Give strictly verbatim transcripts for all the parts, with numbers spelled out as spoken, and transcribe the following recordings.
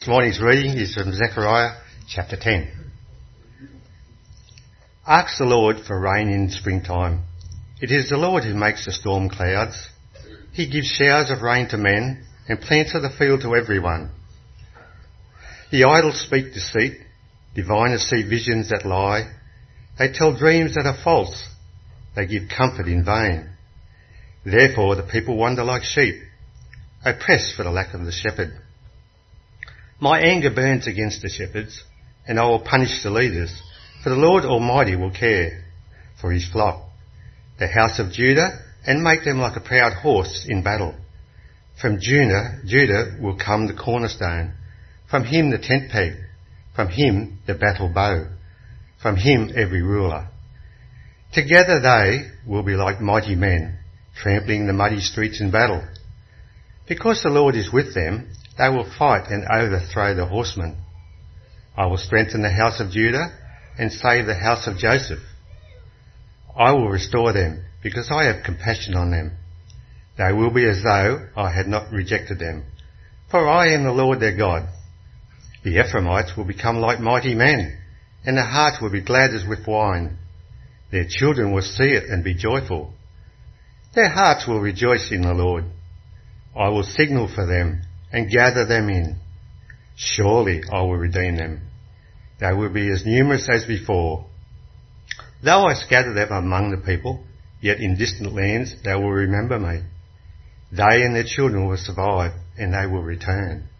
morning's reading is from Zechariah chapter ten. Ask the Lord for rain in springtime. It is the Lord who makes the storm clouds. He gives showers of rain to men and plants of the field to everyone. The idle speak deceit. Diviners see visions that lie. They tell dreams that are false. They give comfort in vain. Therefore the people wander like sheep, oppressed for the lack of the shepherd. My anger burns against the shepherds, and I will punish the leaders, for the Lord Almighty will care for his flock, the house of Judah, and make them like a proud horse in battle. From Judah, Judah will come the cornerstone, from him the tent peg, from him the battle bow, from him every ruler. Together they will be like mighty men, trampling the muddy streets in battle. Because the Lord is with them, they will fight and overthrow the horsemen. I will strengthen the house of Judah and save the house of Joseph. I will restore them, because I have compassion on them. They will be as though I had not rejected them, for I am the Lord their God. The Ephraimites will become like mighty men, and their hearts will be glad as with wine. Their children will see it and be joyful. Their hearts will rejoice in the Lord. I will signal for them and gather them in. Surely I will redeem them. They will be as numerous as before. Though I scatter them among the people, yet in distant lands they will remember me. They and their children will survive, and they will return.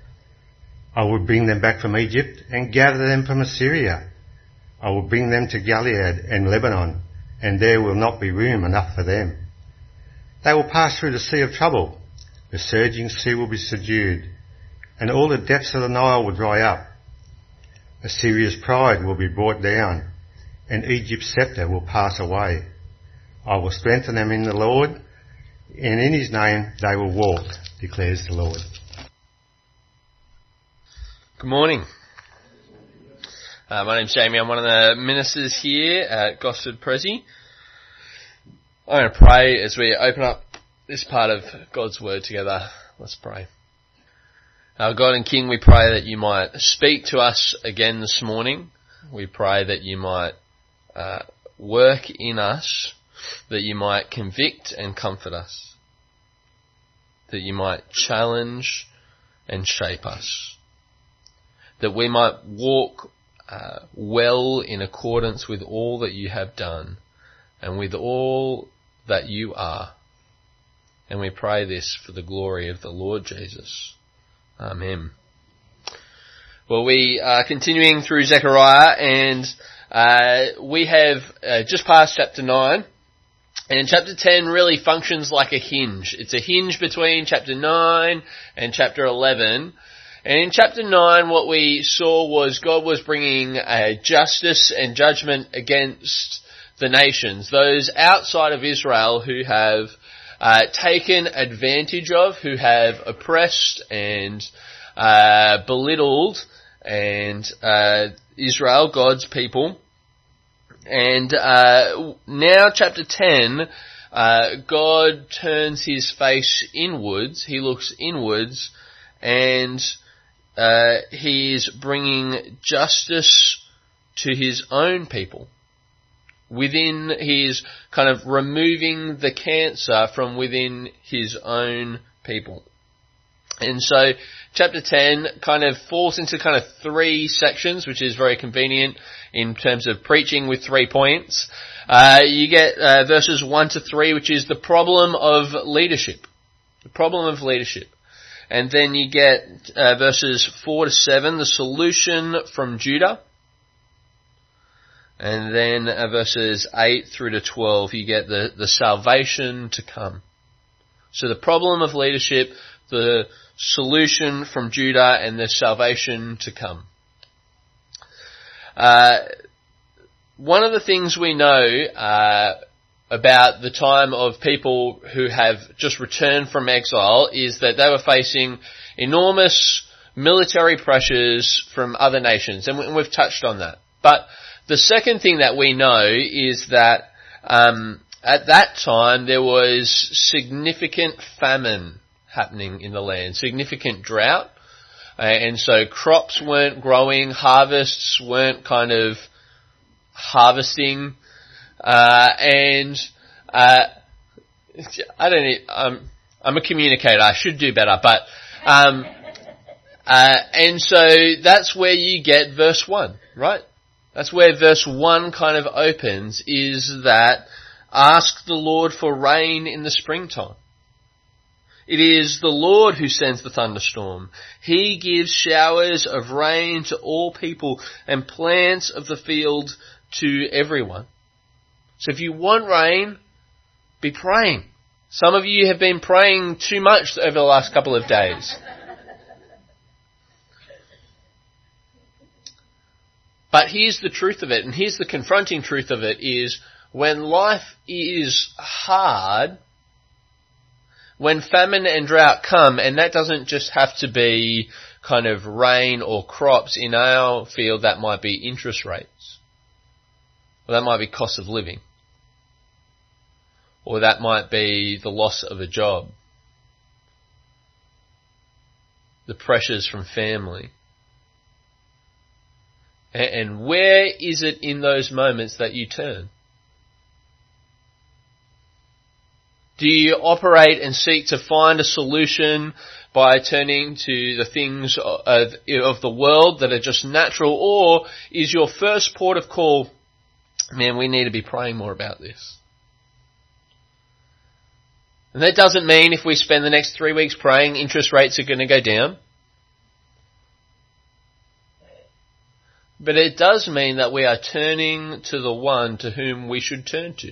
I will bring them back from Egypt and gather them from Assyria. I will bring them to Gilead and Lebanon, and there will not be room enough for them. They will pass through the sea of trouble. The surging sea will be subdued, and all the depths of the Nile will dry up. Assyria's pride will be brought down, and Egypt's sceptre will pass away. I will strengthen them in the Lord, and in his name they will walk, declares the Lord. Good morning. Uh, my name's Jamie. I'm one of the ministers here at Gosford Prezi. I'm going to pray as we open up this part of God's Word together. Let's pray. Our God and King, we pray that you might speak to us again this morning. We pray that you might uh, work in us, that you might convict and comfort us, that you might challenge and shape us, that we might walk uh, well in accordance with all that you have done and with all that you are. And we pray this for the glory of the Lord Jesus. Amen. Well, we are continuing through Zechariah, and uh, we have uh, just passed chapter nine, and chapter ten really functions like a hinge. It's a hinge between chapter nine and chapter eleven. And in chapter nine, what we saw was God was bringing uh, justice and judgment against the nations, those outside of Israel who have uh, taken advantage of, who have oppressed and uh, belittled and uh, Israel, God's people. And uh, now chapter ten, uh, God turns his face inwards, he looks inwards, and uh, he is bringing justice to his own people. Within, he is kind of removing the cancer from within his own people. And so chapter ten kind of falls into kind of three sections, which is very convenient in terms of preaching with three points. Uh, you get uh, verses one to three, which is the problem of leadership. The problem of leadership. And then you get uh, verses four to seven, the solution from Judah. And then uh, verses eight through to twelve, you get the, the salvation to come. So the problem of leadership, the solution from Judah, and the salvation to come. Uh, one of the things we know uh, about the time of people who have just returned from exile is that they were facing enormous military pressures from other nations, and we've touched on that. But the second thing that we know is that um, at that time there was significant famine happening in the land, significant drought. Uh, and so crops weren't growing, harvests weren't kind of harvesting, uh, and, uh, I don't know, um, I'm a communicator, I should do better, but, um, uh, and so that's where you get verse one, right? That's where verse one kind of opens, is that ask the Lord for rain in the springtime. It is the Lord who sends the thunderstorm. He gives showers of rain to all people and plants of the field to everyone. So if you want rain, be praying. Some of you have been praying too much over the last couple of days. But here's the truth of it, and here's the confronting truth of it, is when life is hard, when famine and drought come, and that doesn't just have to be kind of rain or crops. In our field, that might be interest rates. Or that might be cost of living. Or that might be the loss of a job. The pressures from family. And where is it in those moments that you turn? Do you operate and seek to find a solution by turning to the things of, of the world that are just natural, or is your first port of call, man, we need to be praying more about this? And that doesn't mean if we spend the next three weeks praying, interest rates are going to go down. But it does mean that we are turning to the one to whom we should turn to.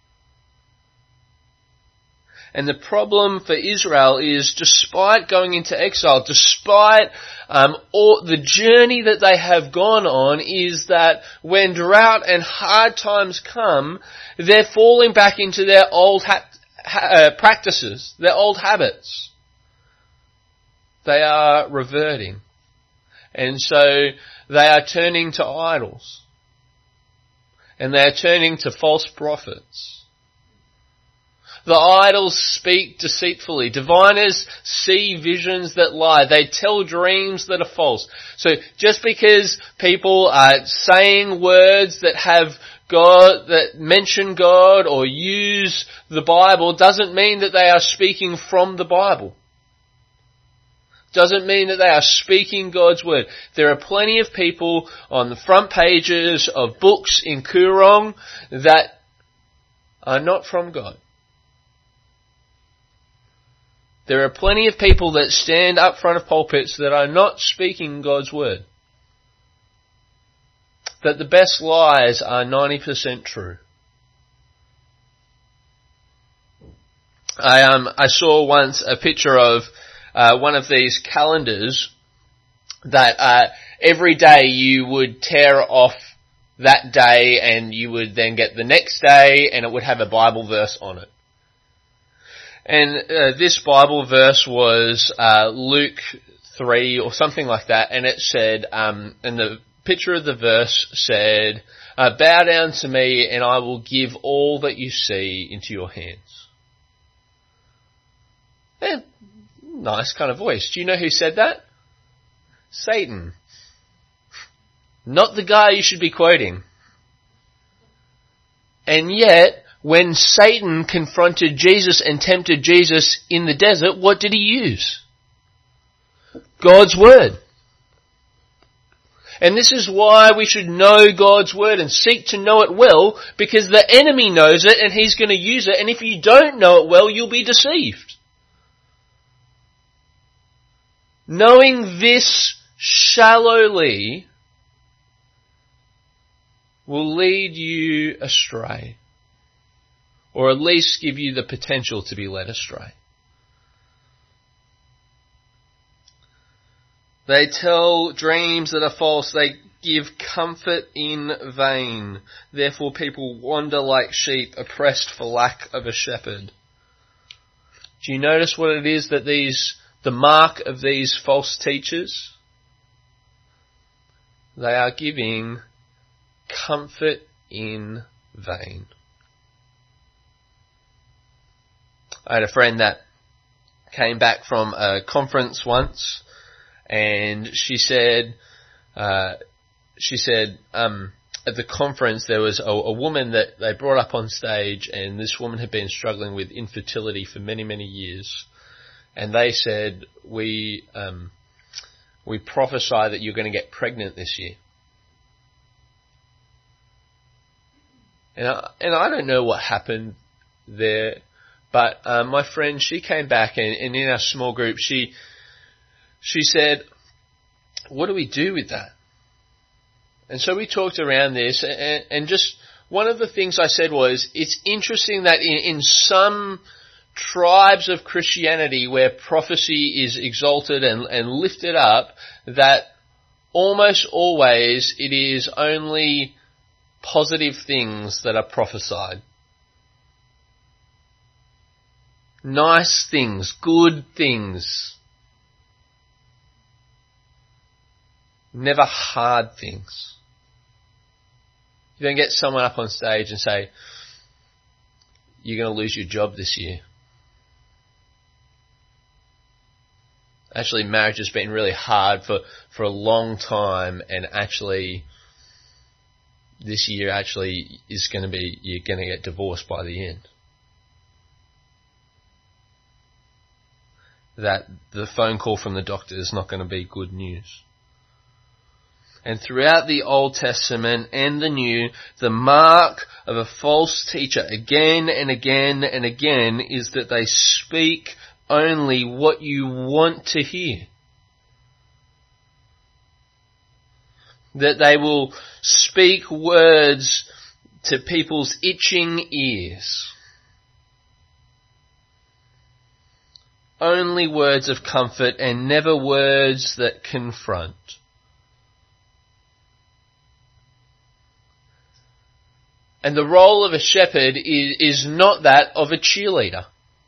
And the problem for Israel is, despite going into exile, despite um, all the journey that they have gone on, is that when drought and hard times come, they're falling back into their old ha- ha- uh, practices, their old habits. They are reverting. And so they are turning to idols. And they are turning to false prophets. The idols speak deceitfully. Diviners see visions that lie. They tell dreams that are false. So just because people are saying words that have God, that mention God or use the Bible, doesn't mean that they are speaking from the Bible. Doesn't mean that they are speaking God's word. There are plenty of people on the front pages of books in Koorong that are not from God. There are plenty of people that stand up front of pulpits that are not speaking God's word. That the best lies are ninety percent true. I um I saw once a picture of uh, one of these calendars that uh, every day you would tear off that day and you would then get the next day and it would have a Bible verse on it. And uh, this Bible verse was uh, Luke three or something like that, and it said, um, and the picture of the verse said, uh, bow down to me and I will give all that you see into your hands. And nice kind of voice. Do you know who said that? Satan. Not the guy you should be quoting. And yet, when Satan confronted Jesus and tempted Jesus in the desert, what did he use? God's word. And this is why we should know God's word and seek to know it well, because the enemy knows it and he's going to use it, and if you don't know it well, you'll be deceived. Knowing this shallowly will lead you astray. Or at least give you the potential to be led astray. They tell dreams that are false. They give comfort in vain. Therefore people wander like sheep, oppressed for lack of a shepherd. Do you notice what it is that these, the mark of these false teachers? They are giving comfort in vain. I had a friend that came back from a conference once, and she said, uh, she said, um, at the conference there was a, a woman that they brought up on stage, and this woman had been struggling with infertility for many, many years. And they said, we, um, we prophesy that you're going to get pregnant this year. And I, and I don't know what happened there, but um, my friend, she came back, and, and in our small group, she she said, what do we do with that? And so we talked around this, and, and just one of the things I said was, it's interesting that in, in some tribes of Christianity where prophecy is exalted and, and lifted up, that almost always it is only positive things that are prophesied. Nice things, good things. Never hard things. You don't get someone up on stage and say, you're going to lose your job this year. Actually, marriage has been really hard for, for a long time, and actually, this year actually is going to be, you're going to get divorced by the end. That the phone call from the doctor is not going to be good news. And throughout the Old Testament and the New, the mark of a false teacher again and again and again is that they speak only what you want to hear. That they will speak words to people's itching ears. Only words of comfort and never words that confront. And the role of a shepherd is, is not that of a cheerleader.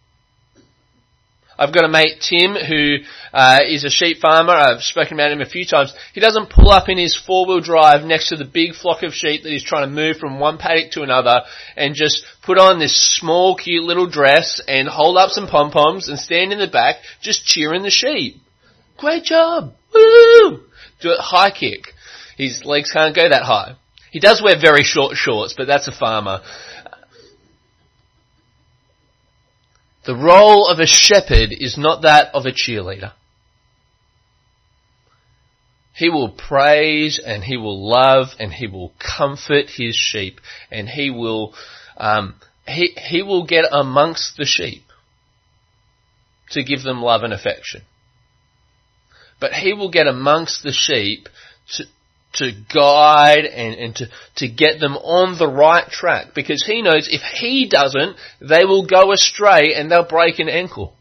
I've got a mate, Tim, who uh, is a sheep farmer. I've spoken about him a few times. He doesn't pull up in his four-wheel drive next to the big flock of sheep that he's trying to move from one paddock to another and just put on this small, cute little dress and hold up some pom-poms and stand in the back just cheering the sheep. Great job! Woo! Do a high kick. His legs can't go that high. He does wear very short shorts, but that's a farmer. The role of a shepherd is not that of a cheerleader. He will praise and he will love and he will comfort his sheep, and he will um, he he will get amongst the sheep to give them love and affection. But he will get amongst the sheep to to guide and, and to, to get them on the right track, because he knows if he doesn't, they will go astray and they'll break an ankle.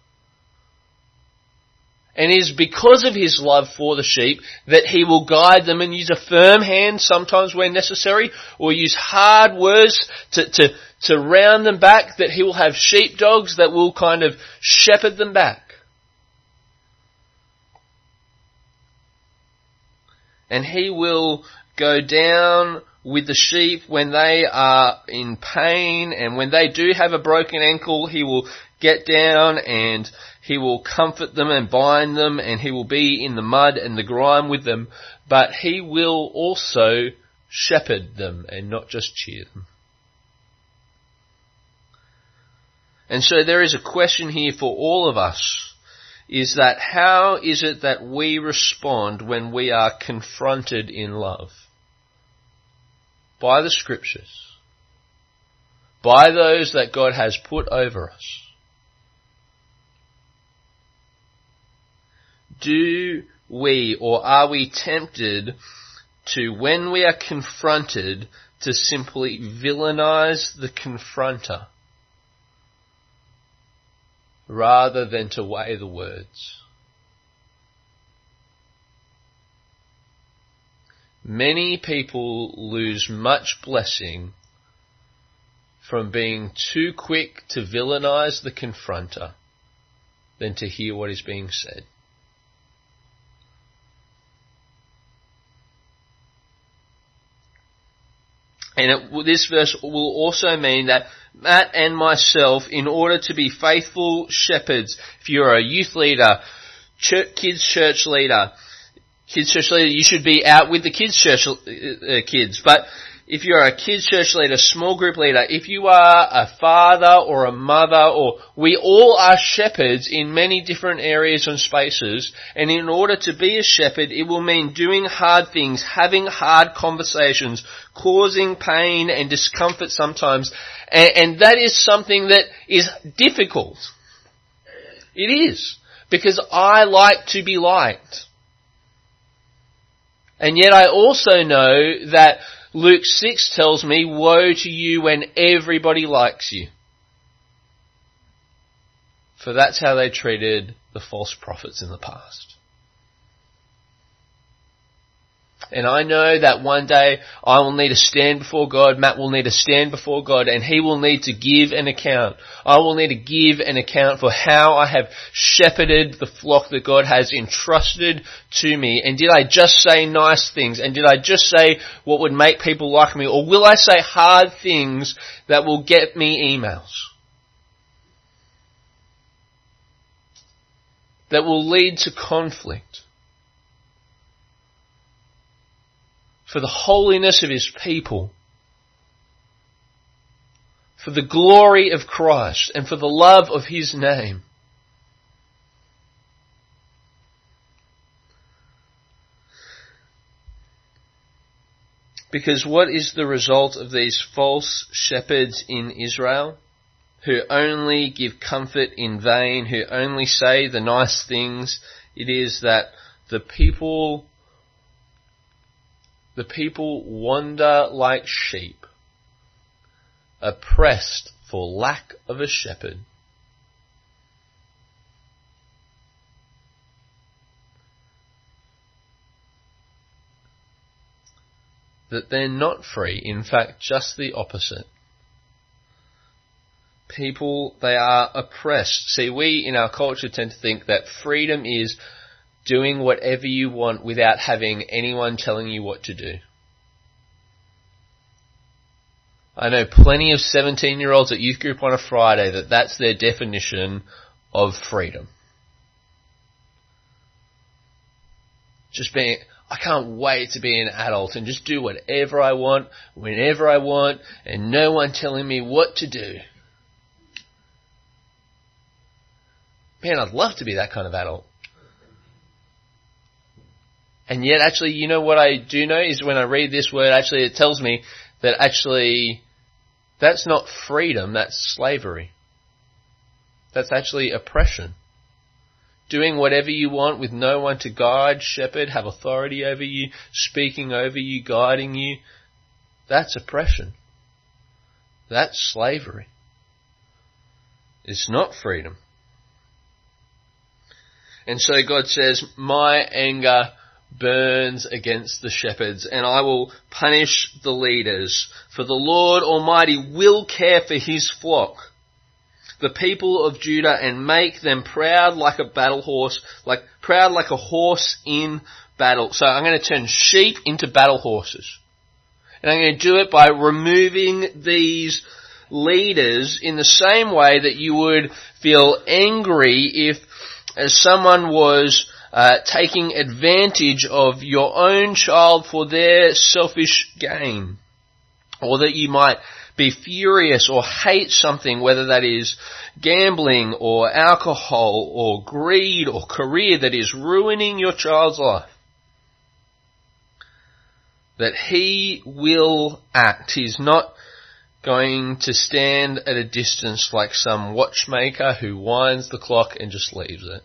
And it is because of his love for the sheep that he will guide them and use a firm hand sometimes where necessary, or use hard words to, to, to round them back, that he will have sheepdogs that will kind of shepherd them back. And he will go down with the sheep when they are in pain, and when they do have a broken ankle, he will get down and he will comfort them and bind them, and he will be in the mud and the grime with them, but he will also shepherd them and not just cheer them. And so there is a question here for all of us. Is that how is it that we respond when we are confronted in love? By the Scriptures. By those that God has put over us. Do we, or are we tempted to, when we are confronted, to simply villainize the confronter, rather than to weigh the words? Many people lose much blessing from being too quick to villainize the confronter than to hear what is being said. And it, this verse will also mean that Matt and myself, in order to be faithful shepherds, if you're a youth leader, Church, kids church leader. Kids church leader, you should be out with the kids church uh, kids. But if you're a kids church leader, small group leader, if you are a father or a mother, or we all are shepherds in many different areas and spaces, and in order to be a shepherd, it will mean doing hard things, having hard conversations, causing pain and discomfort sometimes, and, and that is something that is difficult. It is, because I like to be liked. And yet I also know that Luke six tells me, woe to you when everybody likes you. For that's how they treated the false prophets in the past. And I know that one day I will need to stand before God, Matt will need to stand before God, and he will need to give an account. I will need to give an account for how I have shepherded the flock that God has entrusted to me. And did I just say nice things? And did I just say what would make people like me? Or will I say hard things that will get me emails? That will lead to conflict? For the holiness of his people, for the glory of Christ, and for the love of his name. Because what is the result of these false shepherds in Israel, who only give comfort in vain, who only say the nice things? It is that the people The people wander like sheep, oppressed for lack of a shepherd. That they're not free, in fact, just the opposite. People, they are oppressed. See, we in our culture tend to think that freedom is doing whatever you want without having anyone telling you what to do. I know plenty of seventeen-year-olds at youth group on a Friday that that's their definition of freedom. Just being, I can't wait to be an adult and just do whatever I want, whenever I want, and no one telling me what to do. Man, I'd love to be that kind of adult. And yet, actually, you know what I do know is when I read this word, actually it tells me that actually that's not freedom, that's slavery. That's actually oppression. Doing whatever you want with no one to guide, shepherd, have authority over you, speaking over you, guiding you. That's oppression. That's slavery. It's not freedom. And so God says, my anger burns against the shepherds, and I will punish the leaders. For the Lord Almighty will care for his flock, the people of Judah, and make them proud like a battle horse, like proud like a horse in battle. So I'm going to turn sheep into battle horses. And I'm going to do it by removing these leaders in the same way that you would feel angry if as someone was Uh, taking advantage of your own child for their selfish gain. Or that you might be furious or hate something, whether that is gambling or alcohol or greed or career that is ruining your child's life. That he will act. He's not going to stand at a distance like some watchmaker who winds the clock and just leaves it.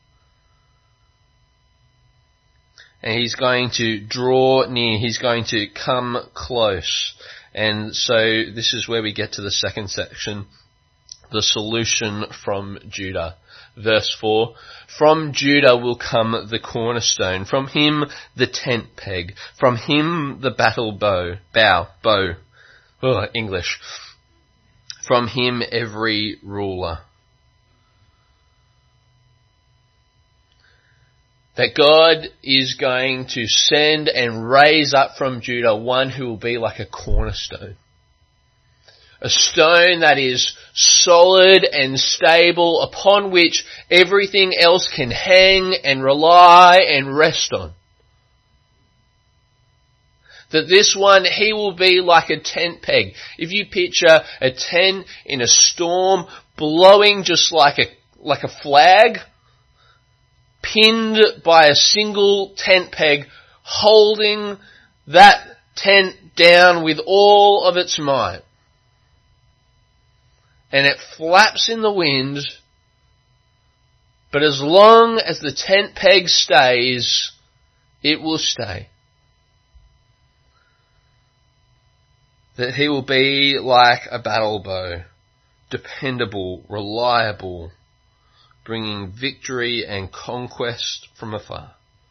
And he's going to draw near, he's going to come close. And so this is where we get to the second section, the solution from Judah. Verse four, from Judah will come the cornerstone, from him the tent peg, from him the battle bow, bow, bow, oh, English, from him every ruler. That God is going to send and raise up from Judah one who will be like a cornerstone. A A stone that is solid and stable, upon which everything else can hang and rely and rest on. That this one, he will be like a tent peg. If you picture a tent in a storm, blowing just like a, like a flag, pinned by a single tent peg, holding that tent down with all of its might. And it flaps in the wind, but as long as the tent peg stays, it will stay. That he will be like a battle bow, dependable, reliable, bringing victory and conquest from afar.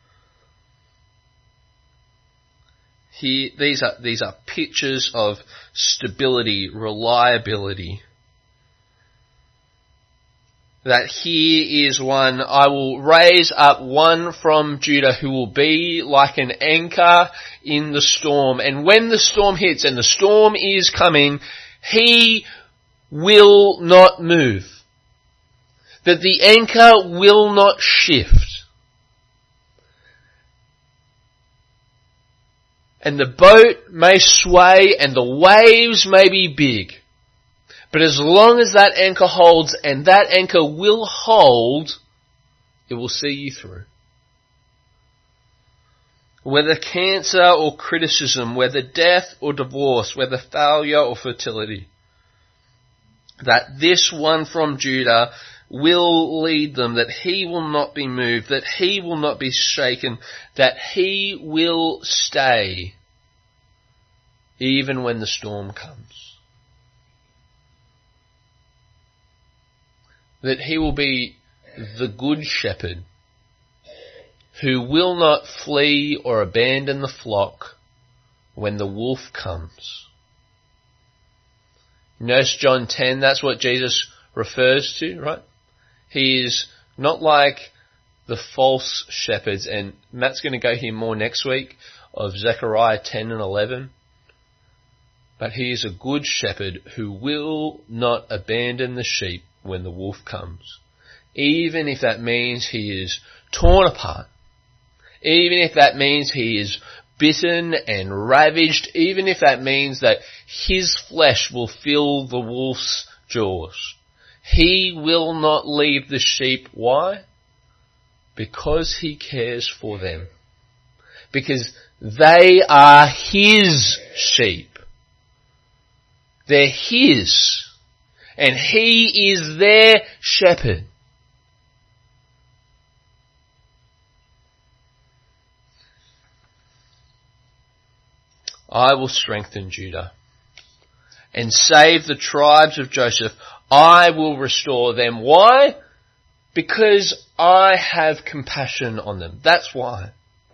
He, these are, these are pictures of stability, reliability. That here is one, I will raise up one from Judah who will be like an anchor in the storm. And when the storm hits, and the storm is coming, he will not move. That the anchor will not shift. And the boat may sway and the waves may be big. But as long as that anchor holds, and that anchor will hold, it will see you through. Whether cancer or criticism, whether death or divorce, whether failure or fertility, that this one from Judah will lead them, that he will not be moved, that he will not be shaken, that he will stay even when the storm comes. That he will be the good shepherd who will not flee or abandon the flock when the wolf comes. Notice John ten, that's what Jesus refers to, right? He is not like the false shepherds, and Matt's going to go here more next week of Zechariah ten and eleven. But he is a good shepherd who will not abandon the sheep when the wolf comes. Even if that means he is torn apart. Even if that means he is bitten and ravaged. Even if that means that his flesh will fill the wolf's jaws. He will not leave the sheep. Why? Because he cares for them. Because they are his sheep. They're his. And he is their shepherd. I will strengthen Judah and save the tribes of Joseph. I will restore them. Why? Because I have compassion on them. That's why.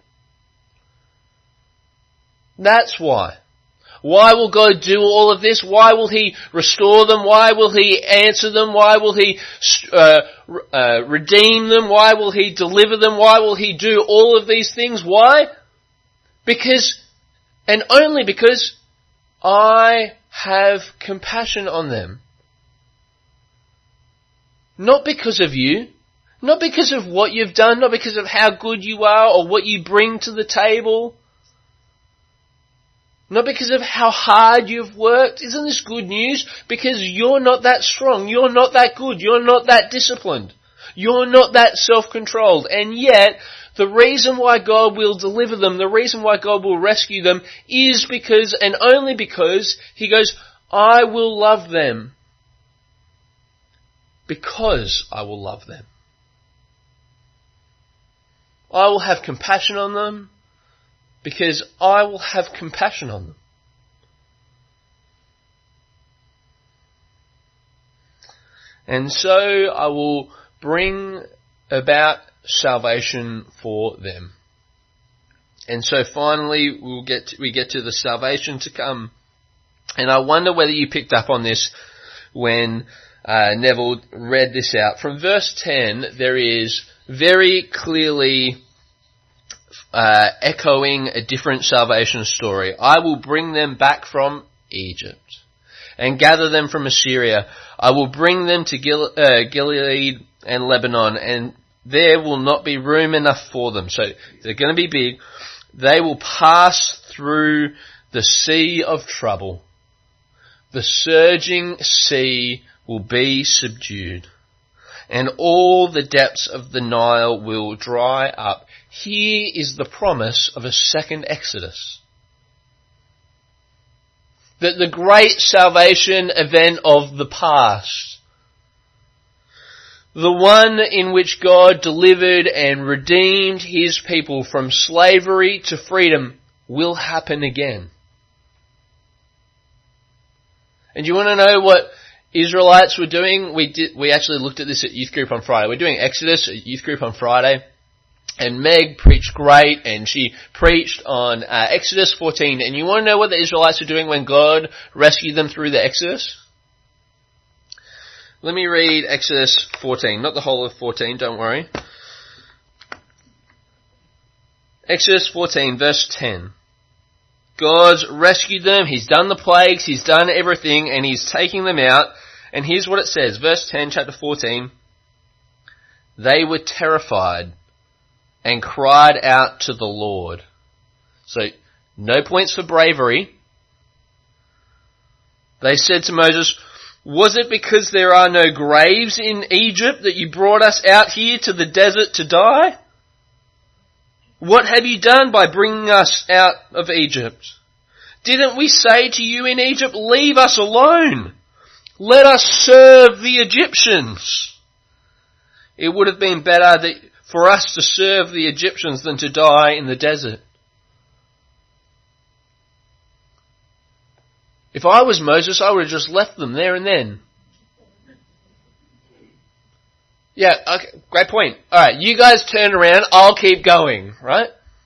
That's why. Why will God do all of this? Why will he restore them? Why will he answer them? Why will he uh, uh, redeem them? Why will he deliver them? Why will he do all of these things? Why? Because, and only because, I have compassion on them. Not because of you. Not because of what you've done. Not because of how good you are or what you bring to the table. Not because of how hard you've worked. Isn't this good news? Because you're not that strong. You're not that good. You're not that disciplined. You're not that self-controlled. And yet, the reason why God will deliver them, the reason why God will rescue them, is because, and only because, He goes, I will love them. Because I will love them. I will have compassion on them. Because I will have compassion on them. And so I will bring about salvation for them. And so finally we'll get to, we get to the salvation to come. And I wonder whether you picked up on this when uh, Neville read this out. From verse ten, there is very clearly Uh, echoing a different salvation story. I will bring them back from Egypt. and gather them from Assyria. I will bring them to Gil- uh, Gilead and Lebanon, and there will not be room enough for them. So they're going to be big. They will pass through the sea of trouble. The surging sea will be subdued, and all the depths of the Nile will dry up. Here is the promise of a second Exodus. The, the great salvation event of the past. The one in which God delivered and redeemed his people from slavery to freedom will happen again. And do you want to know what Israelites were doing? We did, we actually looked at this at youth group on Friday. We're doing Exodus at youth group on Friday. And Meg preached great, and she preached on uh, Exodus fourteen. And you want to know what the Israelites were doing when God rescued them through the Exodus? Let me read Exodus fourteen, not the whole of fourteen, don't worry. Exodus fourteen, verse ten. God's rescued them, He's done the plagues, He's done everything, and He's taking them out. And here's what it says, verse ten, chapter fourteen. They were terrified and cried out to the Lord. So, no points for bravery. They said to Moses, was it because there are no graves in Egypt that you brought us out here to the desert to die? What have you done by bringing us out of Egypt? Didn't we say to you in Egypt, leave us alone? Let us serve the Egyptians. It would have been better that for us to serve the Egyptians than to die in the desert. If I was Moses, I would have just left them there and then. Yeah, okay, great point. Alright, you guys turn around, I'll keep going, right?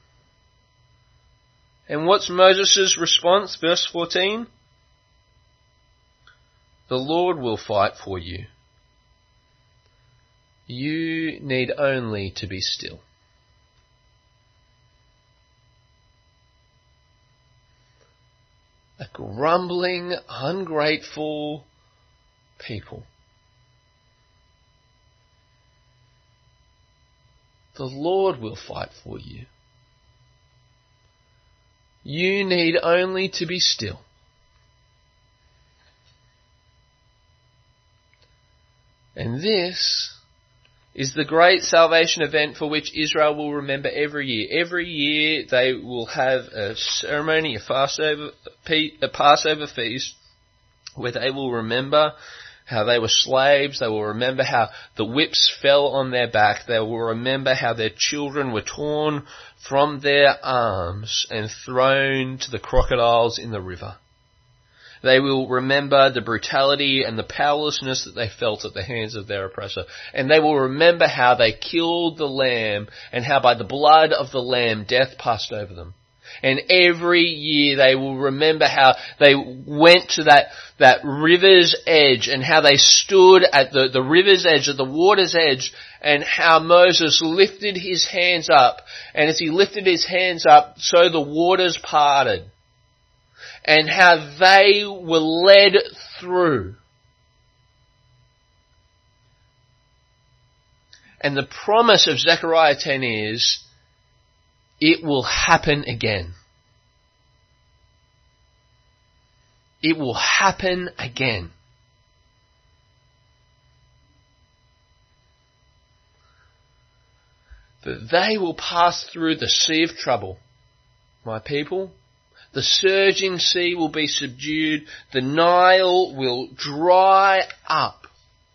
And what's Moses' response? Verse fourteen. The Lord will fight for you. You need only to be still. A grumbling, ungrateful people. The Lord will fight for you. You need only to be still. And this is the great salvation event for which Israel will remember every year. Every year they will have a ceremony, a Passover, a Passover feast, where they will remember how they were slaves. They will remember how the whips fell on their back. They will remember how their children were torn from their arms and thrown to the crocodiles in the river. They will remember the brutality and the powerlessness that they felt at the hands of their oppressor. And they will remember how they killed the lamb and how by the blood of the lamb death passed over them. And every year they will remember how they went to that, that river's edge and how they stood at the, the river's edge, at the water's edge, and how Moses lifted his hands up. And as he lifted his hands up, so the waters parted. And how they were led through. And the promise of Zechariah ten is, it will happen again. It will happen again. That they will pass through the sea of trouble, my people. The surging sea will be subdued. The Nile will dry up.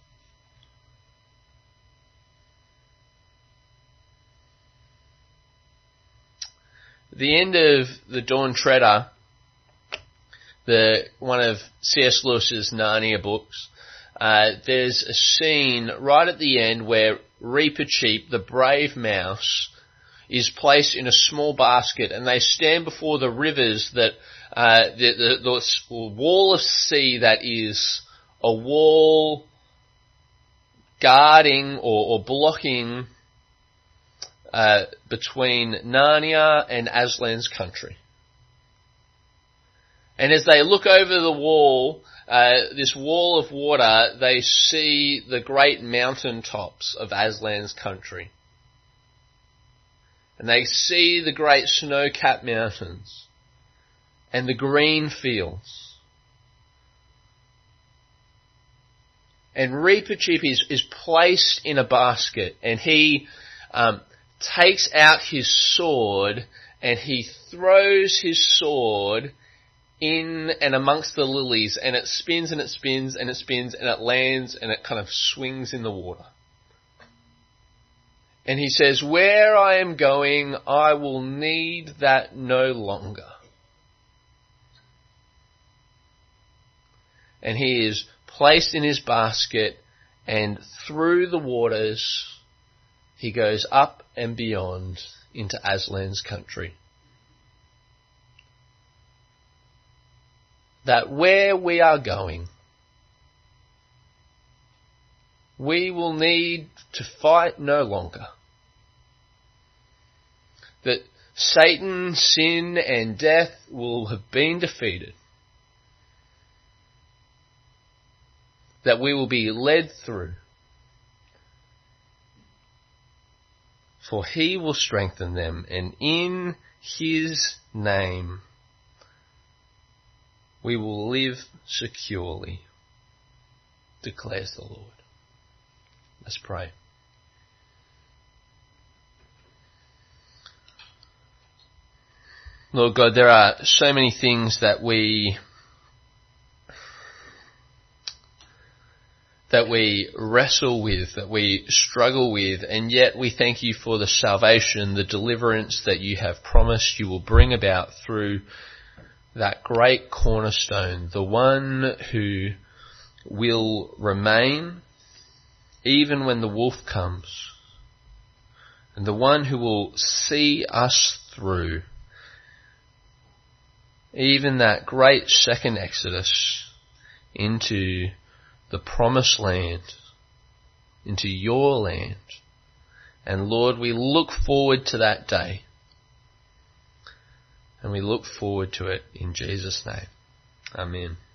At the end of The Dawn Treader, the one of C S Lewis's Narnia books, uh, there's a scene right at the end where Reepicheep, the brave mouse, is placed in a small basket, and they stand before the rivers that uh, the, the, the wall of sea that is a wall guarding or, or blocking uh, between Narnia and Aslan's country. And as they look over the wall, uh, this wall of water, they see the great mountain tops of Aslan's country. And they see the great snow-capped mountains and the green fields. And Reepicheep is, is placed in a basket, and he um, takes out his sword, and he throws his sword in and amongst the lilies, and it spins and it spins and it spins and it lands and it kind of swings in the water. And he says, where I am going, I will need that no longer. And he is placed in his basket, and through the waters he goes up and beyond into Aslan's country. That where we are going, we will need to fight no longer. That Satan, sin and death will have been defeated. That we will be led through. For he will strengthen them, and in his name we will live securely, declares the Lord. Let's pray. Lord God, there are so many things that we that we wrestle with, that we struggle with, and yet we thank you for the salvation, the deliverance that you have promised you will bring about through that great cornerstone, the one who will remain even when the wolf comes, and the one who will see us through even that great second exodus into the promised land, into your land. And Lord, we look forward to that day. And we look forward to it in Jesus' name. Amen.